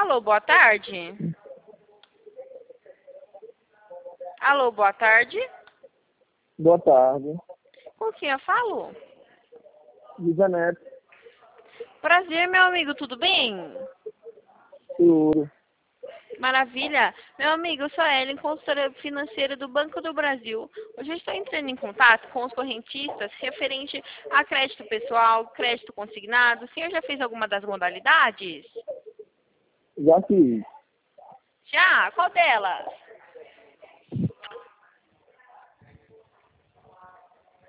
Alô, boa tarde. Alô, boa tarde. Boa tarde. Com quem eu falo? Lisa Neto. Prazer, meu amigo, tudo bem? Seguro. Maravilha. Meu amigo, eu sou a Ellen, consultora financeira do Banco do Brasil. Hoje eu estou entrando em contato com os correntistas referente a crédito pessoal, crédito consignado. O senhor já fez alguma das modalidades? Já fiz. Já? Qual delas?